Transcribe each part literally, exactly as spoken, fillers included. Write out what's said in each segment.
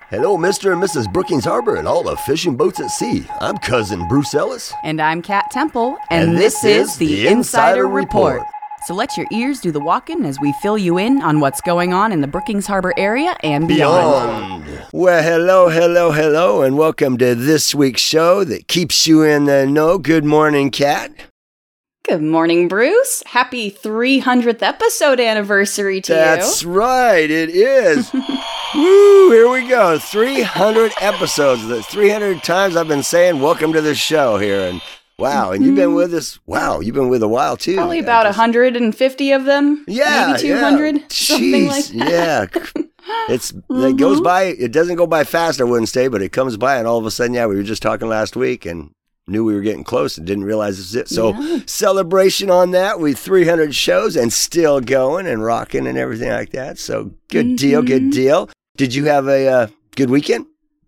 Hello, Mister and Missus Brookings Harbor and all the fishing boats at sea. I'm Cousin Bruce Ellis. And I'm Kat Temple. And, And this, this is the the Insider Insider Report. Report. So let your ears do the walking as we fill you in on what's going on in the Brookings Harbor area and beyond. Beyond. Well, hello, hello, hello, and welcome to this week's show that keeps you in the know. Good morning, Kat. Good morning, Bruce. Happy three hundredth episode anniversary to That's you. right, it is. Woo, here we go. three hundred episodes. The three hundred times I've been saying welcome to the show here. And wow, and you've been with us. Wow, you've been with a while too. Probably about just, one hundred fifty of them. Yeah, Maybe two hundred. Yeah. Something Jeez, like that. Yeah. It's It goes by, it doesn't go by fast, I wouldn't say, but it comes by, and all of a sudden, yeah, we were just talking last week and knew we were getting close and didn't realize this was it. So Yeah. celebration on that with three hundred shows and still going and rocking and everything like that. So good Mm-hmm. deal, good deal. Did you have a uh, good weekend?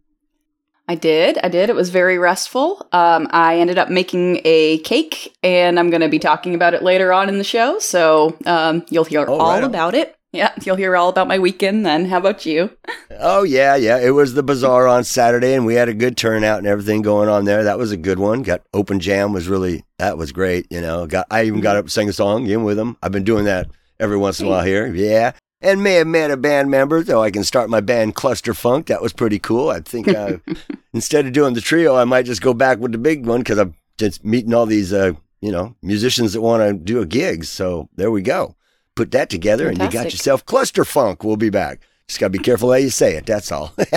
I did. I did. It was very restful. Um, I ended up making a cake, and I'm going to be talking about it later on in the show. So um, you'll hear Oh, all right on. about it. Yeah, you'll hear all about my weekend then. How about you? Oh, yeah, yeah. It was the bazaar on Saturday, and we had a good turnout and everything going on there. That was a good one. Got open jam was really, that was great. You know, got I even got up and sang a song in with them. I've been doing that every once in a while here. Yeah. And may have met a band member, so I can start my band Cluster Funk. That was pretty cool. I think uh, instead of doing the trio, I might just go back with the big one because I'm just meeting all these, uh, you know, musicians that want to do a gig. So there we go. Put that together and you got Fantastic. yourself Cluster Funk. We'll be back. Just got to be careful how you say it. That's all. But,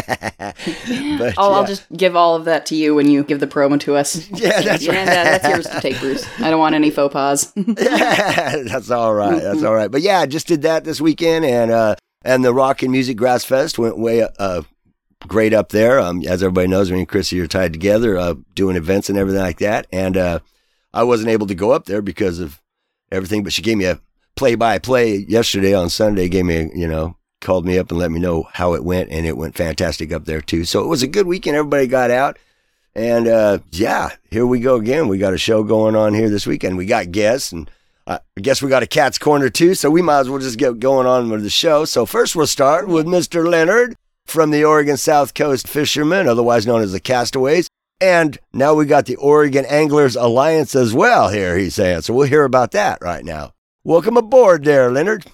I'll, I'll yeah. just give all of that to you when you give the promo to us. Yeah, that's right. And, uh, that's yours to take, Bruce. I don't want any faux pas. Yeah, that's all right. That's all right. But yeah, I just did that this weekend, and uh, and the Rock and Music Grass Fest went way uh, great up there. Um, as everybody knows, me and Chrissy are tied together, uh, doing events and everything like that. And uh, I wasn't able to go up there because of everything, but she gave me a play-by-play yesterday on Sunday. Gave me, a, you know, called me up and let me know how it went, and it went fantastic up there too. So it was a good weekend. Everybody got out. And, uh, yeah, here we go again. We got a show going on here this weekend. We got guests, and I guess we got a Cat's Corner too, so we might as well just get going on with the show. So first we'll start with Mister Leonard from the Oregon South Coast Fishermen, otherwise known as the Castaways. And now we got the Oregon Anglers Alliance as well here, he's saying. So we'll hear about that right now. Welcome aboard there, Leonard.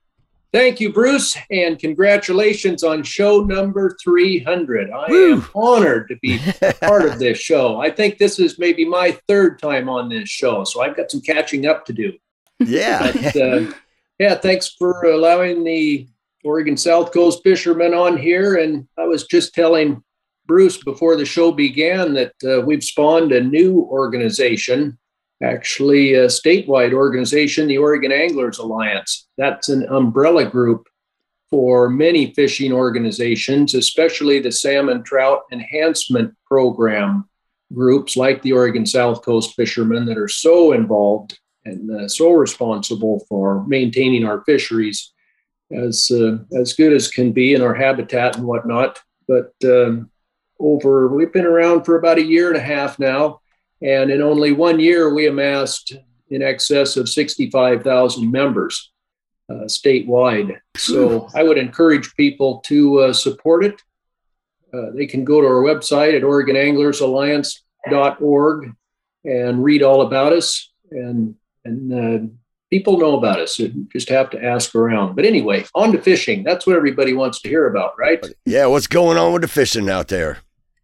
Thank you, Bruce, and congratulations on show number three hundred. I Woo. am honored to be part of this show. I think this is maybe my third time on this show, so I've got some catching up to do. Yeah. But, uh, yeah, thanks for allowing the Oregon South Coast Fishermen on here. And I was just telling Bruce before the show began that uh, we've spawned a new organization, actually a statewide organization, the Oregon Anglers Alliance. That's an umbrella group for many fishing organizations, especially the Salmon Trout Enhancement Program groups like the Oregon South Coast Fishermen that are so involved and uh, so responsible for maintaining our fisheries as uh, as good as can be in our habitat and whatnot. But um, over, we've been around for about a year and a half now. And in only one year, we amassed in excess of sixty-five thousand members uh, statewide. So I would encourage people to uh, support it. Uh, they can go to our website at Oregon Anglers Alliance dot org and read all about us. And, and uh, people know about us. You just have to ask around. But anyway, on to fishing. That's what everybody wants to hear about, right? Yeah, what's going on with the fishing out there?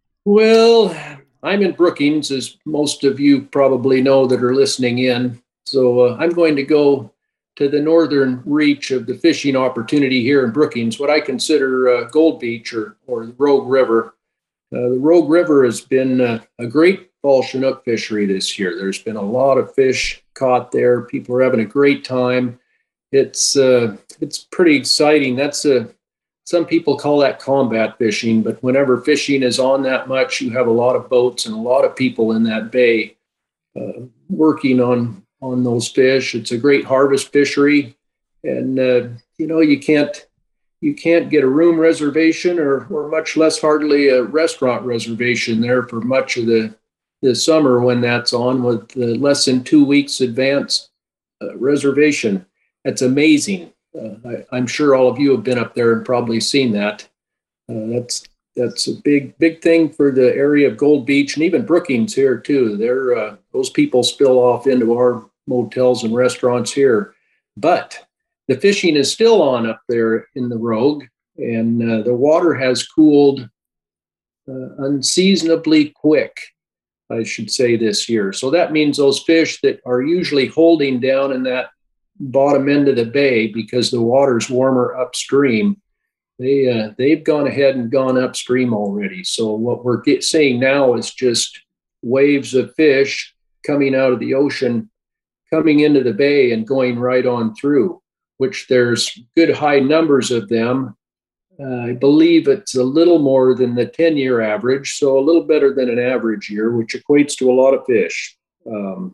Well, I'm in Brookings, as most of you probably know that are listening in. So uh, I'm going to go to the northern reach of the fishing opportunity here in Brookings, what I consider uh, Gold Beach or, or the Rogue River. Uh, the Rogue River has been uh, a great fall Chinook fishery this year. There's been a lot of fish caught there. People are having a great time. It's uh, it's pretty exciting. That's a Some people call that combat fishing, but whenever fishing is on that much, you have a lot of boats and a lot of people in that bay uh, working on, on those fish. It's a great harvest fishery. And, uh, you know, you can't you can't get a room reservation or, or much less hardly a restaurant reservation there for much of the, the summer when that's on with uh, less than two weeks advance uh, reservation. That's amazing. Uh, I, I'm sure all of you have been up there and probably seen that. Uh, that's that's a big, big thing for the area of Gold Beach and even Brookings here too. They're, uh, those people spill off into our motels and restaurants here. But the fishing is still on up there in the Rogue, and uh, the water has cooled uh, unseasonably quick, I should say, this year. So that means those fish that are usually holding down in that bottom end of the bay because the water's warmer upstream, they, uh, they've gone ahead and gone upstream already. So what we're get, seeing now is just waves of fish coming out of the ocean, coming into the bay and going right on through, which there's good high numbers of them. Uh, I believe it's a little more than the ten-year average, so a little better than an average year, which equates to a lot of fish. Um,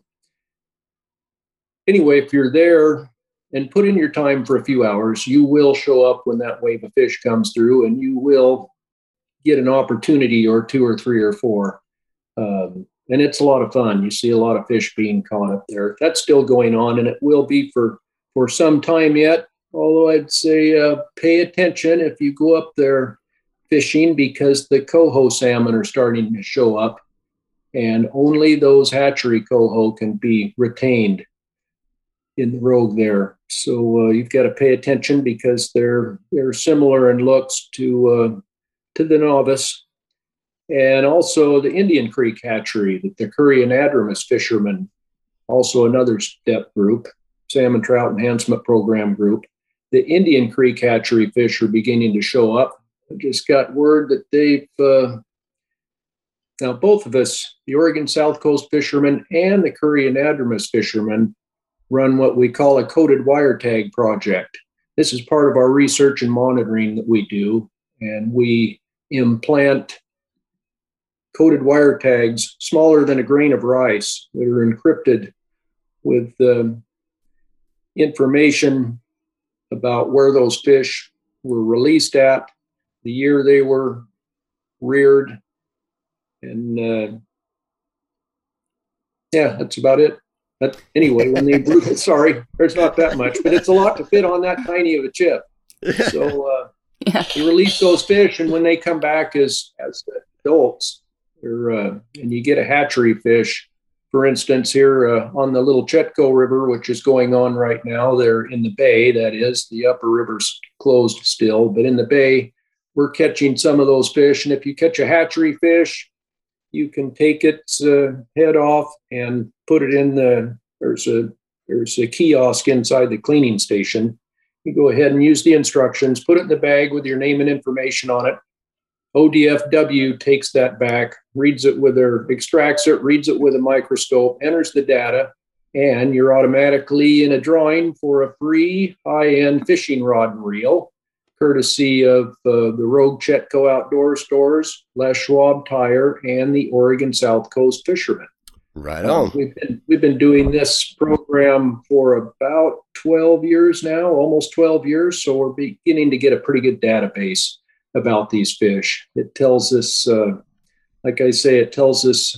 anyway, if you're there and put in your time for a few hours, you will show up when that wave of fish comes through, and you will get an opportunity or two or three or four. Um, and it's a lot of fun. You see a lot of fish being caught up there. That's still going on, and it will be for, for some time yet. Although I'd say uh, pay attention if you go up there fishing, because the coho salmon are starting to show up, and only those hatchery coho can be retained in the Rogue there. So uh, you've got to pay attention because they're they're similar in looks to uh, to the novice. And also the Indian Creek hatchery, that the Curry Anadromous fishermen, also another step group, salmon trout enhancement program group. The Indian Creek hatchery fish are beginning to show up. I just got word that they've, uh, now both of us, the Oregon South Coast fishermen and the Curry Anadromous fishermen, run what we call a coded wire tag project. This is part of our research and monitoring that we do, and we implant coded wire tags smaller than a grain of rice that are encrypted with um, information about where those fish were released at, the year they were reared, and uh, yeah, that's about it. But anyway, when they brew, sorry, there's not that much, but it's a lot to fit on that tiny of a chip. So uh, Yeah. you release those fish, and when they come back as as adults, they're, uh, and you get a hatchery fish. For instance, here uh, on the Little Chetco River, which is going on right now, they're in the bay. That is, the upper river's closed still, but in the bay, we're catching some of those fish. And if you catch a hatchery fish, you can take its uh, head off and put it in the. There's a there's a kiosk inside the cleaning station. You go ahead and use the instructions, put it in the bag with your name and information on it. O D F W takes that back, reads it with their, extracts it, reads it with a microscope, enters the data, and you're automatically in a drawing for a free high-end fishing rod and reel, courtesy of uh, the Rogue Chetco Outdoor Stores, Les Schwab Tire, and the Oregon South Coast Fishermen. Right on. Uh, we've been we've been doing this program for about twelve years now, almost twelve years. So we're beginning to get a pretty good database about these fish. It tells us, uh, like I say, it tells us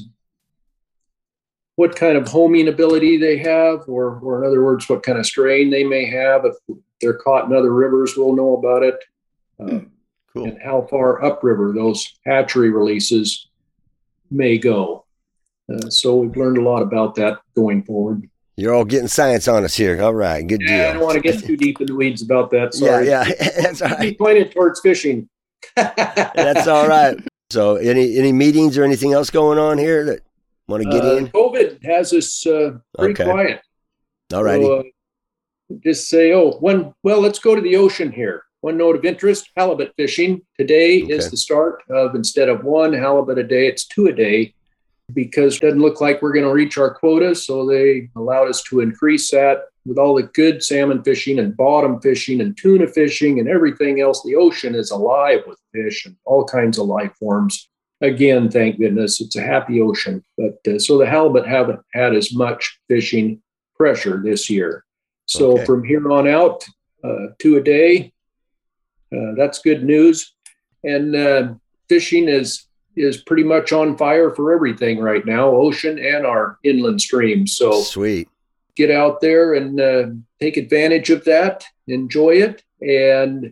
what kind of homing ability they have, or, or in other words, what kind of strain they may have. If they're caught in other rivers, we'll know about it. Uh, Cool. And how far upriver those hatchery releases may go. Uh, so we've learned a lot about that going forward. You're all getting science on us here. All right. Good deal. Yeah, I don't want to get too deep in the weeds about that. Sorry. Yeah, yeah. That's all Be right. pointed towards fishing. That's all right. So any any meetings or anything else going on here that want to get Uh, in? COVID has us uh, pretty Okay. quiet. All righty. So, uh, just say, oh, one, well, let's go to the ocean here. One note of interest, halibut fishing. Today Okay. is the start of, instead of one halibut a day, it's two a day, because it doesn't look like we're going to reach our quota. So they allowed us to increase that with all the good salmon fishing and bottom fishing and tuna fishing and everything else. The ocean is alive with fish and all kinds of life forms. Again, thank goodness, it's a happy ocean. But uh, so the halibut haven't had as much fishing pressure this year. So Okay. from here on out, uh, two a day, uh, that's good news. And uh, fishing is is pretty much on fire for everything right now, ocean and our inland streams. So Sweet. get out there and uh, take advantage of that, enjoy it. And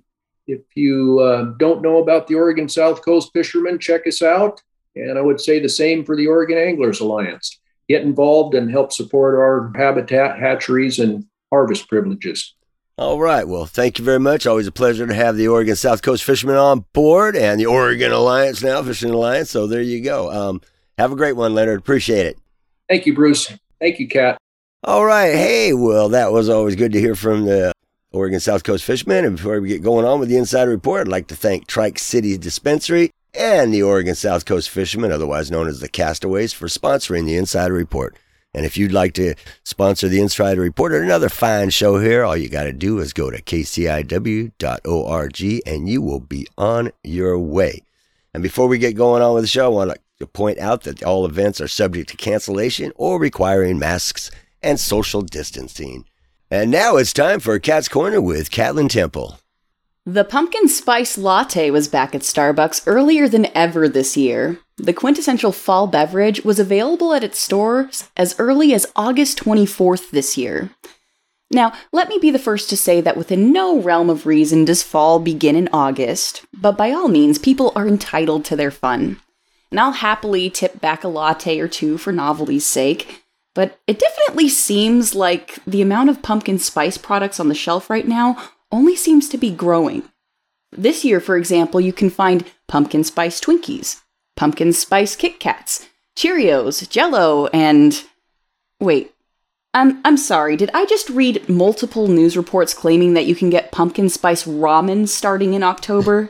if you uh, don't know about the Oregon South Coast Fishermen, check us out. And I would say the same for the Oregon Anglers Alliance. Get involved and help support our habitat, hatcheries, and harvest privileges. All right. Well, thank you very much. Always a pleasure to have the Oregon South Coast Fishermen on board and the Oregon Alliance now, Fishing Alliance. So there you go. Um, have a great one, Leonard. Appreciate it. Thank you, Bruce. Thank you, Kat. All right. Hey, well, that was always good to hear from the Oregon South Coast Fishermen. And before we get going on with the Insider Report, I'd like to thank Trike City Dispensary and the Oregon South Coast Fishermen, otherwise known as the Castaways, for sponsoring the Insider Report. And if you'd like to sponsor the Insider Report or another fine show here, all you got to do is go to k c i w dot org and you will be on your way. And before we get going on with the show, I want to point out that all events are subject to cancellation or requiring masks and social distancing. And now it's time for Kat's Corner with Catlin Temple. The pumpkin spice latte was back at Starbucks earlier than ever this year. The quintessential fall beverage was available at its stores as early as August twenty-fourth this year. Now, let me be the first to say that within no realm of reason does fall begin in August, but by all means, people are entitled to their fun. And I'll happily tip back a latte or two for novelty's sake, but it definitely seems like the amount of pumpkin spice products on the shelf right now only seems to be growing. This year, for example, you can find pumpkin spice Twinkies, pumpkin spice Kit Kats, Cheerios, Jell-O, and... Wait, I'm, I'm sorry, did I just read multiple news reports claiming that you can get pumpkin spice ramen starting in October?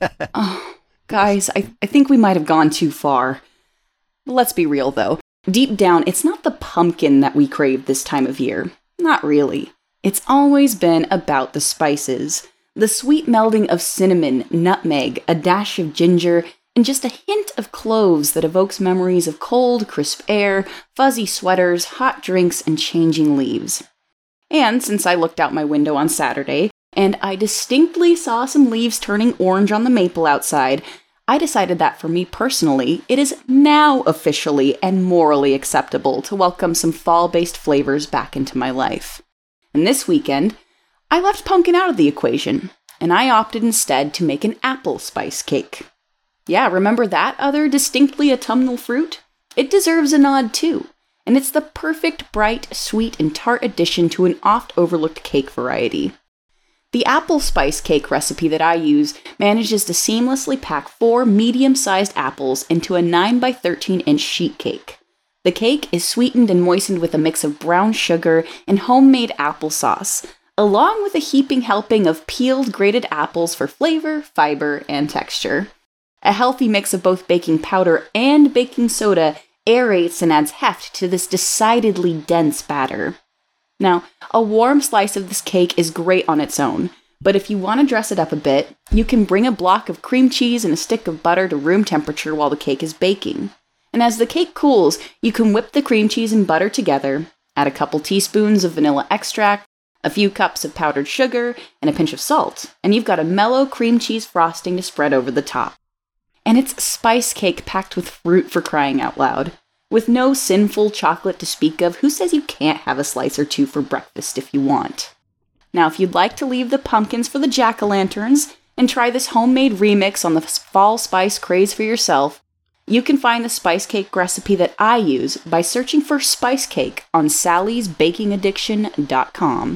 Oh, guys, I, I think we might have gone too far. Let's be real, though. Deep down, it's not the pumpkin that we crave this time of year. Not really. It's always been about the spices. The sweet melding of cinnamon, nutmeg, a dash of ginger, and just a hint of cloves that evokes memories of cold, crisp air, fuzzy sweaters, hot drinks, and changing leaves. And since I looked out my window on Saturday, and I distinctly saw some leaves turning orange on the maple outside, I decided that for me personally, it is now officially and morally acceptable to welcome some fall-based flavors back into my life. And this weekend, I left pumpkin out of the equation, and I opted instead to make an apple spice cake. Yeah, remember that other distinctly autumnal fruit? It deserves a nod too, and it's the perfect bright, sweet, and tart addition to an oft-overlooked cake variety. The apple spice cake recipe that I use manages to seamlessly pack four medium-sized apples into a nine by thirteen inch sheet cake. The cake is sweetened and moistened with a mix of brown sugar and homemade applesauce, along with a heaping helping of peeled grated apples for flavor, fiber, and texture. A healthy mix of both baking powder and baking soda aerates and adds heft to this decidedly dense batter. Now, a warm slice of this cake is great on its own, but if you want to dress it up a bit, you can bring a block of cream cheese and a stick of butter to room temperature while the cake is baking. And as the cake cools, you can whip the cream cheese and butter together, add a couple teaspoons of vanilla extract, a few cups of powdered sugar, and a pinch of salt, and you've got a mellow cream cheese frosting to spread over the top. And it's spice cake packed with fruit, for crying out loud. With no sinful chocolate to speak of, who says you can't have a slice or two for breakfast if you want? Now, if you'd like to leave the pumpkins for the jack-o'-lanterns and try this homemade remix on the fall spice craze for yourself, you can find the spice cake recipe that I use by searching for spice cake on sallys baking addiction dot com.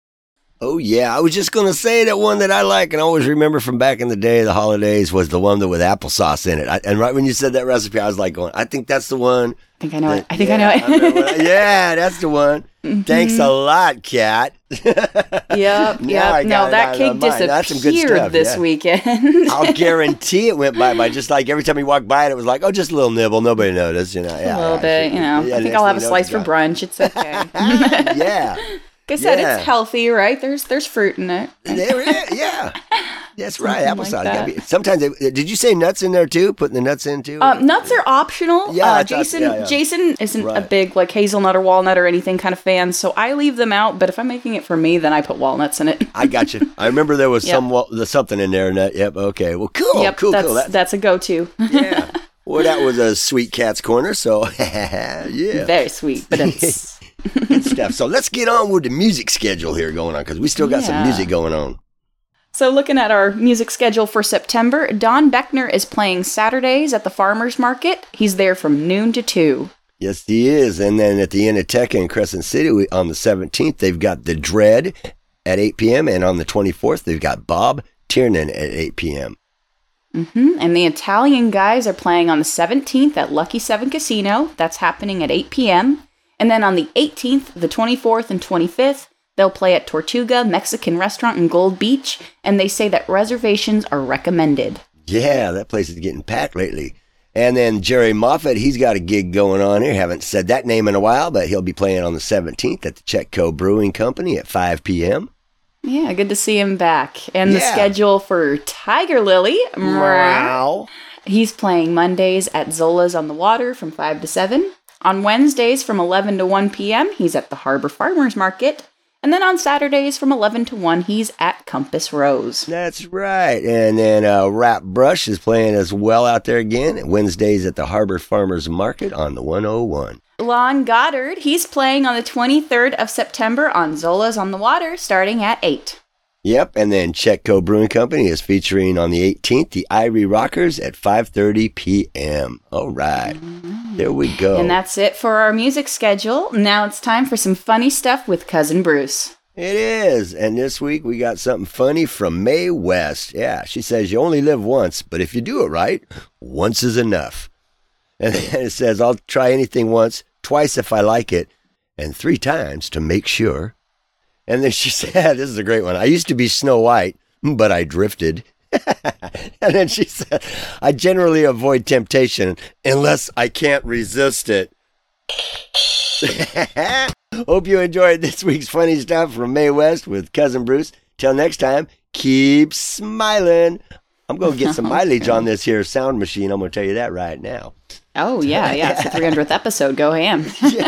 Oh, yeah. I was just going to say that one that I like and always remember from back in the day, the holidays, was the one that with applesauce in it. I, and right when you said that recipe, I was like going, I think that's the one. I think I know that, it. I think yeah, I know it. I yeah, that's the one. Mm-hmm. Thanks a lot, Kat. Yep, yep. No, that cake disappeared this yeah. weekend. I'll guarantee it went by by just like every time you walk by it, it was like, oh, just a little nibble. Nobody noticed, you know. Just yeah, a little yeah, bit, you know. Yeah, I think I'll have a slice for brunch. It's okay. Yeah. Like I said, yeah. it's healthy, right? There's there's fruit in it. Yeah, that's right. Applesauce. Like that. Be, sometimes, they, did you say nuts in there too? Putting the nuts in too? Um, nuts are optional. Yeah, uh, Jason. yeah, yeah. Jason isn't right. a big like hazelnut or walnut or anything kind of fan, so I leave them out. But if I'm making it for me, then I put walnuts in it. I got you. I remember there was yep. some the something in there. And that, yep. Okay. Well, cool. Yep, cool. That's cool. That's, that's a go-to. Yeah. Well, that was a sweet Cat's Corner. So yeah. Very sweet, but it's. Good stuff. So let's get on with the music schedule here going on because we still got yeah. some music going on. So looking at our music schedule for September, Don Beckner is playing Saturdays at the Farmers Market. He's there from noon to two. Yes, he is. And then at the Inoteca in Crescent City we, on the seventeenth, they've got The Dread at eight p.m. And on the twenty-fourth, they've got Bob Tiernan at eight p.m. Mm-hmm. And the Italian Guys are playing on the seventeenth at Lucky Seven Casino. That's happening at eight p.m. And then on the eighteenth, the twenty-fourth, and twenty-fifth, they'll play at Tortuga Mexican Restaurant in Gold Beach, and they say that reservations are recommended. Yeah, that place is getting packed lately. And then Jerry Moffat, he's got a gig going on here. Haven't said that name in a while, but he'll be playing on the seventeenth at the Chetco Brewing Company at five p.m. Yeah, good to see him back. And the Yeah. schedule for Tiger Lily. Wow. He's playing Mondays at Zola's on the Water from five to seven. On Wednesdays from eleven to one p.m., he's at the Harbor Farmers Market. And then on Saturdays from eleven to one, he's at Compass Rose. That's right. And then uh, Rap Brush is playing as well out there again. Wednesdays at the Harbor Farmers Market on the one oh one. Lon Goddard, he's playing on the twenty-third of September on Zola's on the Water, starting at eight. Yep, and then Chetco Brewing Company is featuring on the eighteenth, the Irie Rockers at five thirty p.m. All right, mm-hmm. There we go. And that's it for our music schedule. Now it's time for some funny stuff with Cousin Bruce. It is, and this week we got something funny from Mae West. Yeah, she says you only live once, but if you do it right, once is enough. And then it says, I'll try anything once, twice if I like it, and three times to make sure. And then she said, this is a great one, I used to be Snow White, but I drifted. And then she said, I generally avoid temptation unless I can't resist it. Hope you enjoyed this week's funny stuff from Mae West with Cousin Bruce. Till next time, keep smiling. I'm going to get some mileage on this here sound machine. I'm going to tell you that right now. Oh, yeah, yeah. It's the three hundredth episode. Go ham.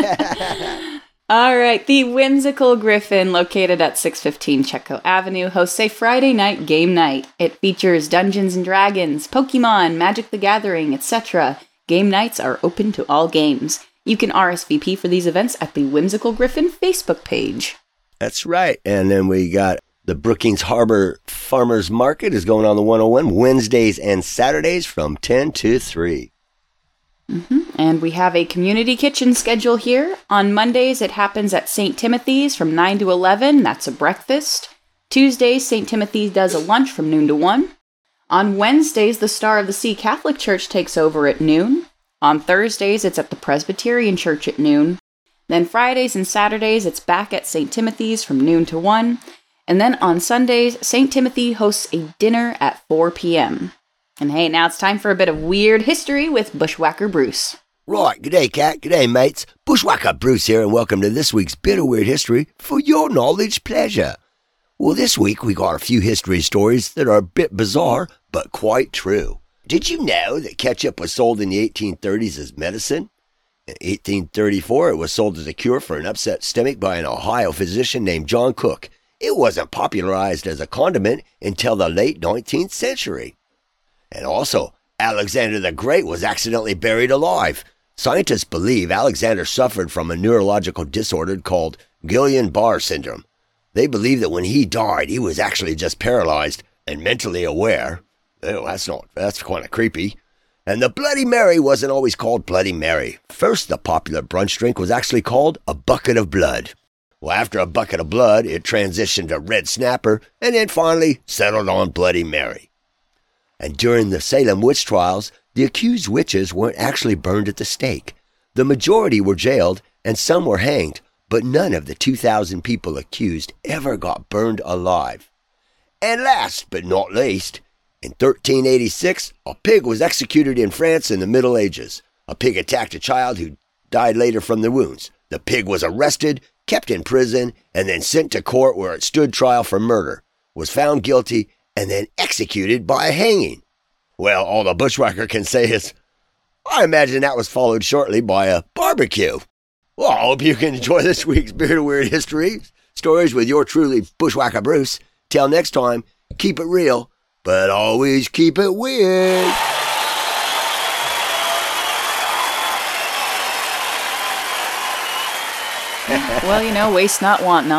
Yeah. All right. The Whimsical Griffin, located at six fifteen Chetco Avenue, hosts a Friday night game night. It features Dungeons and Dragons, Pokemon, Magic the Gathering, et cetera. Game nights are open to all games. You can R S V P for these events at the Whimsical Griffin Facebook page. That's right. And then we got the Brookings Harbor Farmers Market is going on the one oh one Wednesdays and Saturdays from ten to three. Mm-hmm. And we have a community kitchen schedule here. On Mondays, it happens at Saint Timothy's from nine to eleven. That's a breakfast. Tuesdays, Saint Timothy's does a lunch from noon to one. On Wednesdays, the Star of the Sea Catholic Church takes over at noon. On Thursdays, it's at the Presbyterian Church at noon. Then Fridays and Saturdays, it's back at Saint Timothy's from noon to one. And then on Sundays, Saint Timothy hosts a dinner at four p.m. And hey, now it's time for a bit of weird history with Bushwhacker Bruce. Right, g'day Cat, g'day mates. Bushwhacker Bruce here, and welcome to this week's bit of weird history for your knowledge pleasure. Well, this week we got a few history stories that are a bit bizarre, but quite true. Did you know that ketchup was sold in the eighteen thirties as medicine? In eighteen thirty-four, it was sold as a cure for an upset stomach by an Ohio physician named John Cook. It wasn't popularized as a condiment until the late nineteenth century. And also, Alexander the Great was accidentally buried alive. Scientists believe Alexander suffered from a neurological disorder called Guillain-Barré syndrome. They believe that when he died, he was actually just paralyzed and mentally aware. Oh, that's not, that's kind of creepy. And the Bloody Mary wasn't always called Bloody Mary. First, the popular brunch drink was actually called a bucket of blood. Well, after a bucket of blood, it transitioned to Red Snapper, and then finally settled on Bloody Mary. And during the Salem witch trials, the accused witches weren't actually burned at the stake. The majority were jailed, and some were hanged, but none of the two thousand people accused ever got burned alive. And last but not least, in thirteen eighty-six, a pig was executed in France in the Middle Ages. A pig attacked a child who died later from the wounds. The pig was arrested, kept in prison, and then sent to court where it stood trial for murder, was found guilty, and then executed by a hanging. Well, all the bushwhacker can say is, I imagine that was followed shortly by a barbecue. Well, I hope you can enjoy this week's Beard of Weird History stories with your truly Bushwhacker Bruce. Till next time, keep it real, but always keep it weird. Well, you know, waste not, want not.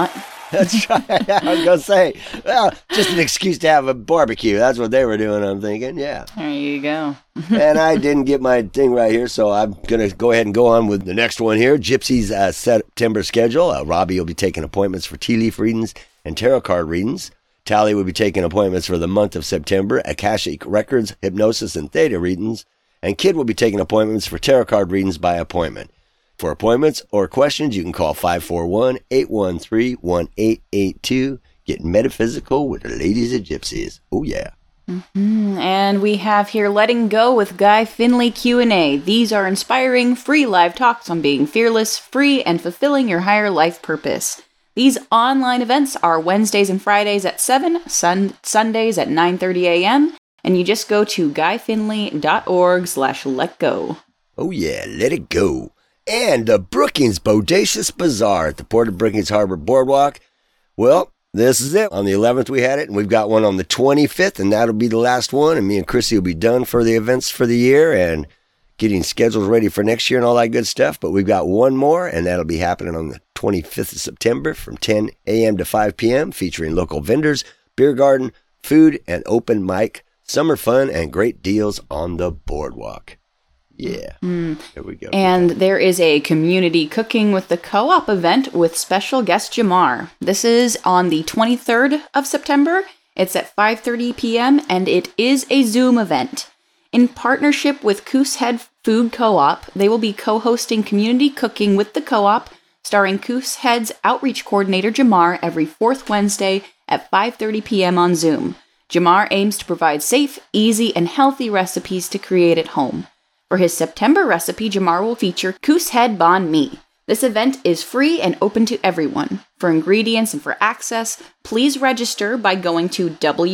That's right. I was going to say, well, just an excuse to have a barbecue. That's what they were doing, I'm thinking. Yeah. There you go. And I didn't get my thing right here, so I'm going to go ahead and go on with the next one here. Gypsy's uh, September schedule. Uh, Robbie will be taking appointments for tea leaf readings and tarot card readings. Tally will be taking appointments for the month of September, Akashic Records, hypnosis, and theta readings. And Kid will be taking appointments for tarot card readings by appointment. For appointments or questions, you can call five four one, eight one three, one eight eight two. Get metaphysical with the ladies at Gypsies. Oh, yeah. Mm-hmm. And we have here Letting Go with Guy Finley Q and A. These are inspiring, free live talks on being fearless, free, and fulfilling your higher life purpose. These online events are Wednesdays and Fridays at seven, sun- Sundays at nine thirty a.m., and you just go to guyfinley.org slash let go. Oh, yeah, let it go. And the Brookings Bodacious Bazaar at the Port of Brookings Harbor Boardwalk. Well, this is it. On the eleventh we had it, and we've got one on the twenty-fifth, and that'll be the last one. And me and Chrissy will be done for the events for the year and getting schedules ready for next year and all that good stuff. But we've got one more, and that'll be happening on the twenty-fifth of September from ten a.m. to five p.m., featuring local vendors, beer garden, food, and open mic, summer fun, and great deals on the boardwalk. Yeah, mm. There we go. And there is a community cooking with the co-op event with special guest Jamar. This is on the twenty-third of September. It's at five thirty p.m. and it is a Zoom event. In partnership with Coosehead Food Co-op, they will be co-hosting community cooking with the co-op, starring Coosehead's outreach coordinator Jamar every fourth Wednesday at five thirty p.m. on Zoom. Jamar aims to provide safe, easy, and healthy recipes to create at home. For his September recipe, Jamar will feature Coosehead Banh Mi. This event is free and open to everyone. For ingredients and for access, please register by going to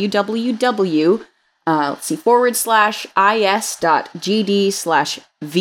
www. Uh, let's see, forward slash is.gd slash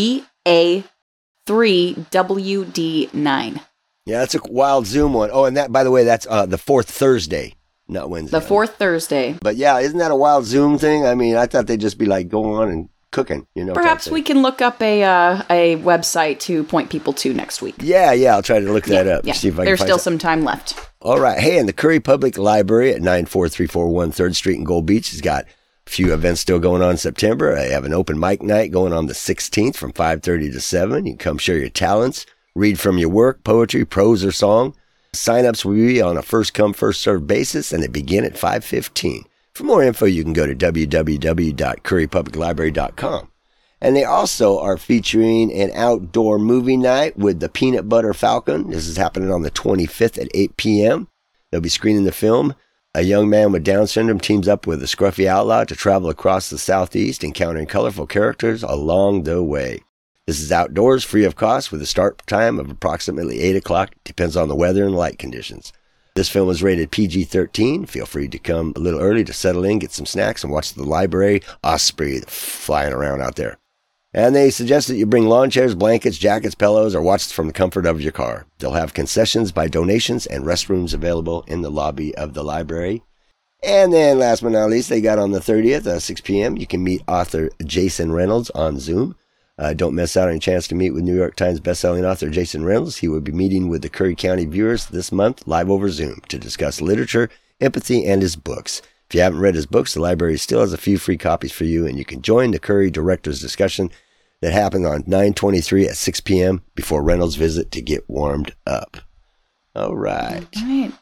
va3wd9. Yeah, that's a wild Zoom one. Oh, and that, by the way, that's uh, the fourth Thursday, not Wednesday. The fourth Thursday. But yeah, isn't that a wild Zoom thing? I mean, I thought they'd just be like going on and cooking, you know. Perhaps we can look up a uh, a website to point people to next week. Yeah, yeah, I'll try to look that yeah, up. Yeah. See if I There's can find still some. some time left. All right. Hey, and the Curry Public Library at nine four three four one third Street in Gold Beach has got a few events still going on in September. I have an open mic night going on the sixteenth from five thirty to seven. You can come share your talents, read from your work, poetry, prose, or song. Sign-ups will be on a first-come, first-served basis, and they begin at five fifteen. For more info, you can go to w w w dot curry public library dot com. And they also are featuring an outdoor movie night with the Peanut Butter Falcon. This is happening on the twenty-fifth at eight p.m. They'll be screening the film. A young man with Down syndrome teams up with a scruffy outlaw to travel across the Southeast, encountering colorful characters along the way. This is outdoors, free of cost, with a start time of approximately eight o'clock. Depends on the weather and light conditions. This film is rated P G thirteen. Feel free to come a little early to settle in, get some snacks, and watch the library osprey flying around out there. And they suggest that you bring lawn chairs, blankets, jackets, pillows, or watch from the comfort of your car. They'll have concessions by donations and restrooms available in the lobby of the library. And then last but not least, they got on the thirtieth, uh, six p.m., you can meet author Jason Reynolds on Zoom. Uh, don't miss out on a chance to meet with New York Times bestselling author Jason Reynolds. He will be meeting with the Curry County viewers this month live over Zoom to discuss literature, empathy, and his books. If you haven't read his books, the library still has a few free copies for you, and you can join the Curry Directors discussion that happens on nine twenty-three at six p.m. before Reynolds' visit to get warmed up. All right. All right.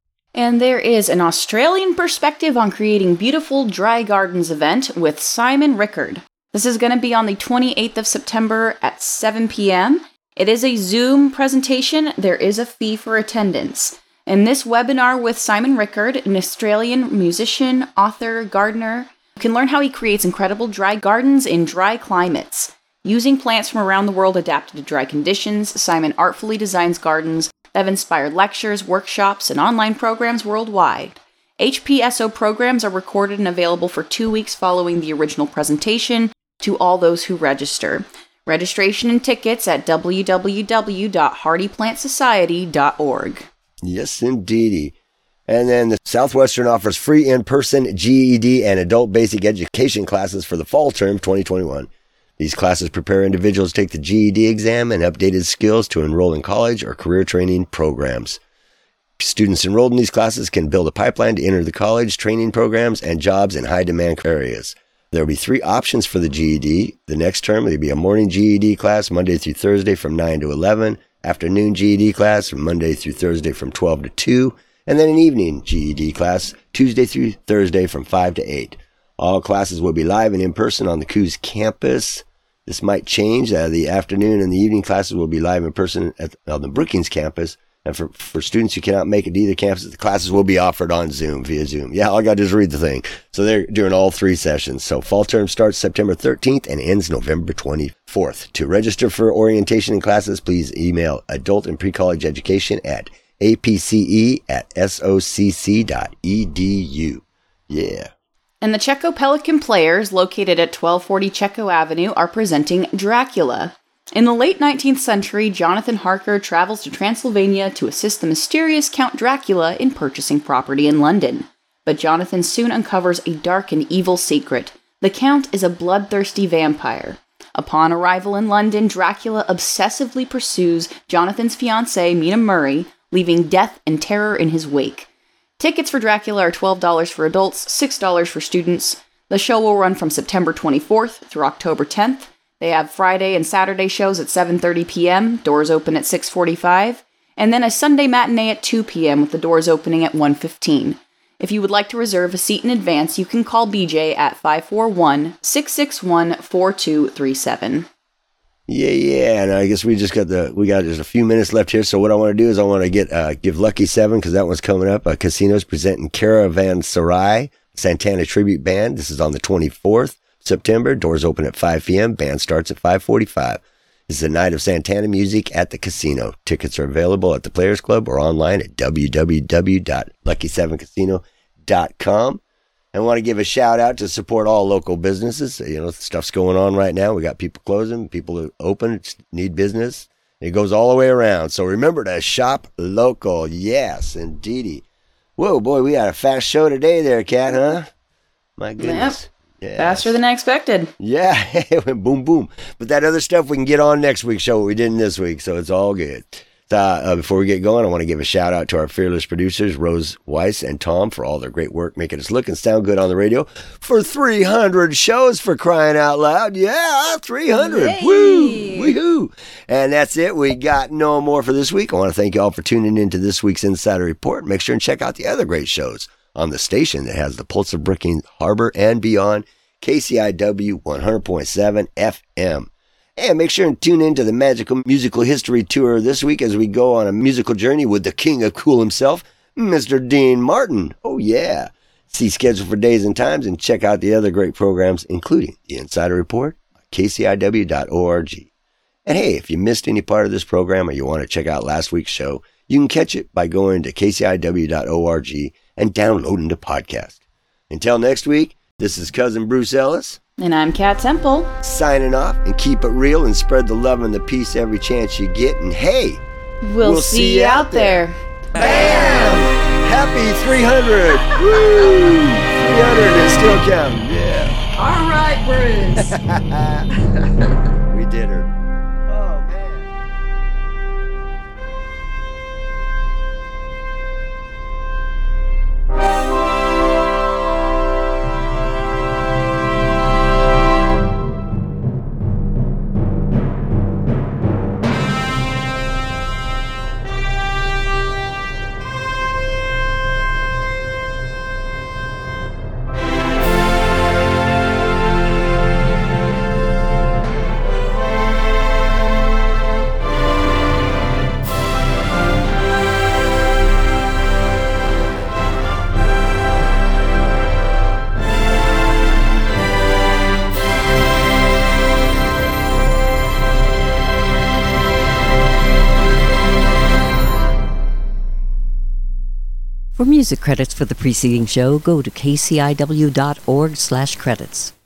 And there is an Australian perspective on creating beautiful dry gardens event with Simon Rickard. This is going to be on the twenty-eighth of September at seven p.m. It is a Zoom presentation. There is a fee for attendance. In this webinar with Simon Rickard, an Australian musician, author, gardener, you can learn how he creates incredible dry gardens in dry climates. Using plants from around the world adapted to dry conditions, Simon artfully designs gardens that have inspired lectures, workshops, and online programs worldwide. H P S O programs are recorded and available for two weeks following the original presentation to all those who register. Registration and tickets at w w w dot hardy plant society dot org. Yes, indeedy. And then the Southwestern offers free in-person G E D and adult basic education classes for the fall term twenty twenty-one. These classes prepare individuals to take the G E D exam and updated skills to enroll in college or career training programs. Students enrolled in these classes can build a pipeline to enter the college, training programs, and jobs in high-demand areas. There will be three options for the G E D. The next term, there will be a morning G E D class Monday through Thursday from nine to eleven, afternoon G E D class from Monday through Thursday from twelve to two, and then an evening G E D class Tuesday through Thursday from five to eight. All classes will be live and in person on the Coos campus. This might change. Uh, the afternoon and the evening classes will be live in person at on the Brookings campus. And for, for students who cannot make it to either campus, the classes will be offered on Zoom, via Zoom. Yeah, all I got to do is read the thing. So they're doing all three sessions. So fall term starts September thirteenth and ends November twenty-fourth. To register for orientation and classes, please email adult and pre-college education at apce at socc dot edu. Yeah. And the Checo Pelican Players, located at twelve forty Checo Avenue, are presenting Dracula. In the late nineteenth century, Jonathan Harker travels to Transylvania to assist the mysterious Count Dracula in purchasing property in London. But Jonathan soon uncovers a dark and evil secret. The Count is a bloodthirsty vampire. Upon arrival in London, Dracula obsessively pursues Jonathan's fiancée, Mina Murray, leaving death and terror in his wake. Tickets for Dracula are twelve dollars for adults, six dollars for students. The show will run from September twenty-fourth through October tenth. They have Friday and Saturday shows at seven thirty p.m., doors open at six forty-five, and then a Sunday matinee at two p.m. with the doors opening at one fifteen. If you would like to reserve a seat in advance, you can call B J at five four one, six six one, four two three seven. Yeah, yeah, and I guess we just got the we got just a few minutes left here. So what I want to do is I want to get uh, give Lucky Seven, because that one's coming up. Uh, Casinos presenting Caravanserai Santana Tribute Band. This is on the twenty-fourth September. Doors open at five p.m. Band starts at five forty-five. This is a night of Santana music at the casino. Tickets are available at the Players Club or online at w w w dot lucky seven casino dot com. I want to give a shout out to support all local businesses. You know, stuff's going on right now. We got people closing, people open, need business. It goes all the way around. So remember to shop local. Yes, indeedy. Whoa, boy, we got a fast show today there, Kat, huh? My goodness. Yep. Yes. Faster than I expected. Yeah, it went boom, boom. But that other stuff we can get on next week's show, what we didn't this week, so it's all good. Uh, uh, before we get going, I want to give a shout out to our fearless producers, Rose Weiss and Tom, for all their great work making us look and sound good on the radio for three hundred shows, for crying out loud. Yeah, three hundred. Yay. Woo! Woohoo! And that's it. We got no more for this week. I want to thank you all for tuning into this week's Insider Report. Make sure and check out the other great shows on the station that has the pulse of Brookings Harbor and beyond, K C I W one hundred point seven F M. And make sure and tune in to the Magical Musical History Tour this week as we go on a musical journey with the king of cool himself, Mister Dean Martin. Oh, yeah. See schedule for days and times and check out the other great programs, including the Insider Report at k c i w dot org. And hey, if you missed any part of this program or you want to check out last week's show, you can catch it by going to k c i w dot org and downloading the podcast. Until next week, this is Cousin Bruce Ellis. And I'm Kat Temple. Signing off, and keep it real and spread the love and the peace every chance you get. And hey, we'll, we'll see, see you out there. there. Bam! Happy three hundred. Woo! three hundred is still counting. Yeah. All right, Bruce. We did her. For music credits for the preceding show, go to k c i w dot org slash credits.